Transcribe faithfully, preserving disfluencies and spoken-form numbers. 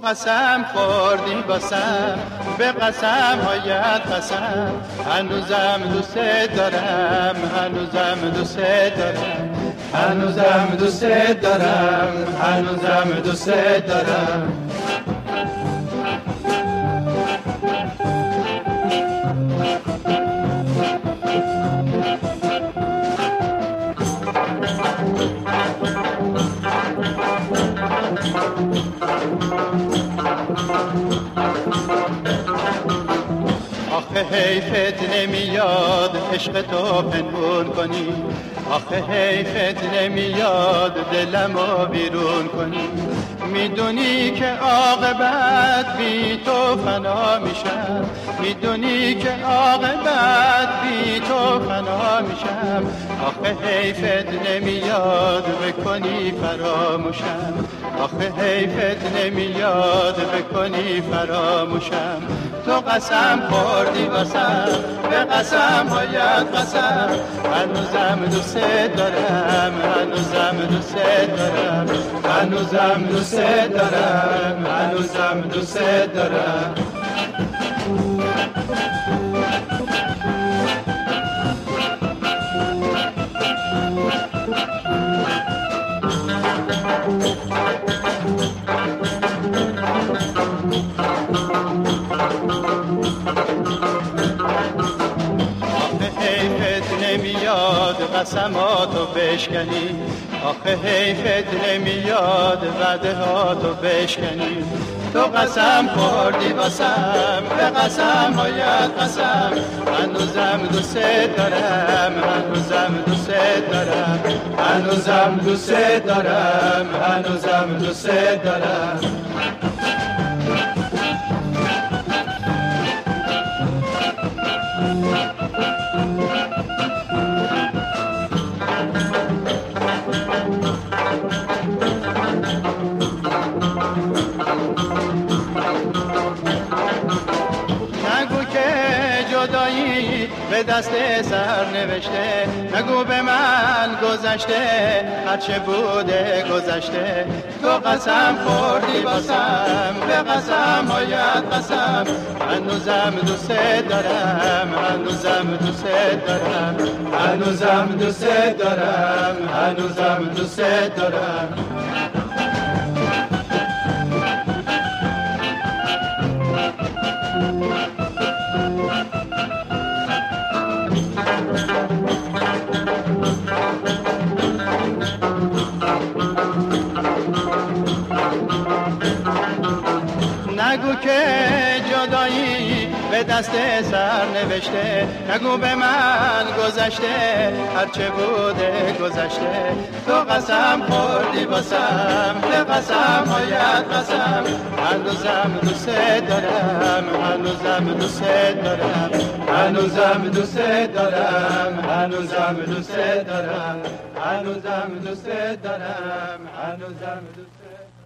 قسم خوردی باسم، به قسم هایت قسم، هنوزم دوست دارم، هنوزم دوست دارم، هنوزم دوست دارم، هنوزم دوست دارم. آخه حیفت نمیاد عشق تو پنهون کنی، آخه حیفت نمیاد دلمو بیرون کنی، میدونی که عاقبت بی تو فنا میشم، میدونی که عاقبت بی تو فنا میشم، آخه حیفت نمیاد بکنی فراموشم، آخه حیفت نمیاد بکنی فراموشم. تو قسم خوردی واسم، به قسم هایت قسم، هنوزم دوست دارم، هنوزم دوست دارم، هنوزم دوست دارم، هنوزم دوست دارم. نمیاد قسماتو بشکنی، آخه حیفت نمیاد وعده هاتو بشکنی. تو قسم خوردی واسم، به قسم هایت قسم، هنوزم دوست دارم، هنوزم دوست دارم، هنوزم دوست دارم، هنوزم دوست دارم. نگو که جدایی به دست سر نوشته، نگو به من گذشته هرچه بوده گذشته. تو قسم خوردی باسم، به قسم هایت قسم، هنوزم دوست دارم، هنوزم دوست دارم، هنوزم دوست دارم، هنوزم دوست دارم. نگو که جدایی به دست سر نوشته، نگو به من گذشته هرچه بوده گذشته. تو قسم خوردی واسم، به قسم هایت قسم، هنوزم دوست دارم، هنوزم دوست دارم، هنوزم دوست دارم، هنوزم دوست دارم، هنوزم دوست دارم، هنوزم دوست